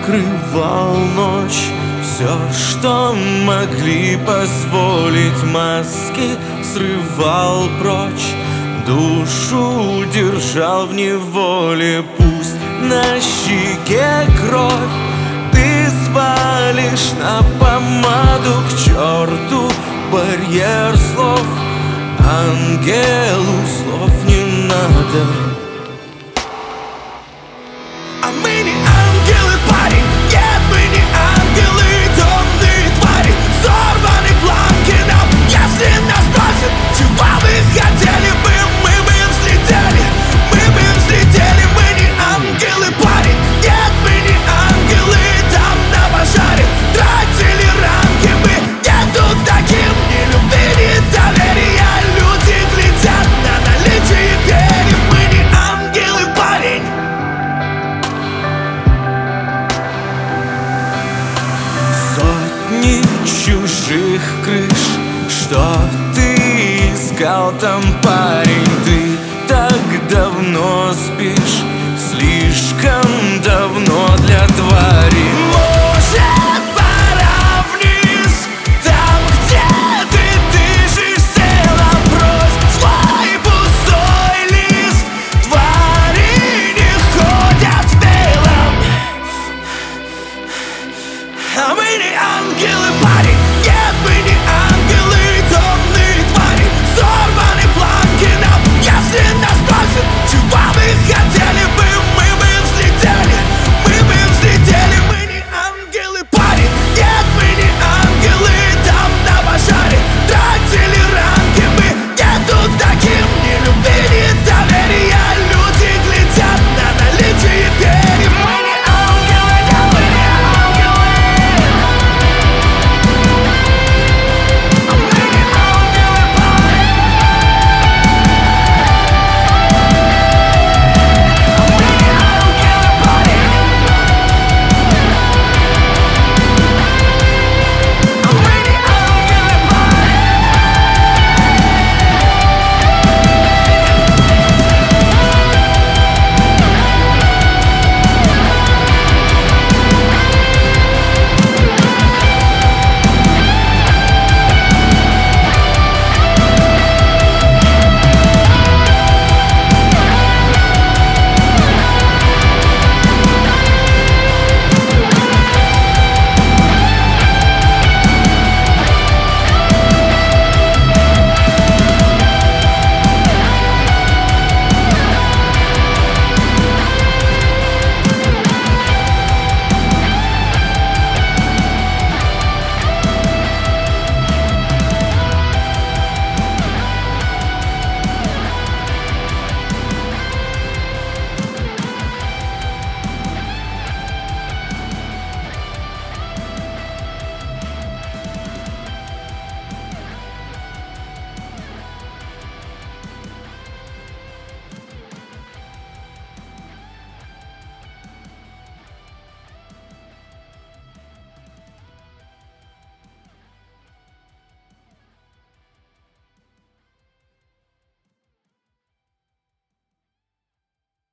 покрывал ночь. Все, что могли позволить маски, срывал прочь. Душу держал в неволе, пусть на щеке кровь. Ты свалишь на помаду, к черту барьер слов. Ангелу слов не надо. А мы не ангелы, парень, нет, мы не ангелы, темные твари, сорваны планки нам. Если нас спросят, чего мы хотели бы, мы бы взлетели, мы не ангелы, парень, нет, мы не ангелы, там на пожаре тратили ранги, мы нету таким ни любви, ни доверия, люди глядят на наличие перьев, мы не ангелы, парень. Сотни чужих крыш, что ты искал там, парень? Ты так давно спишь, слишком давно для твоих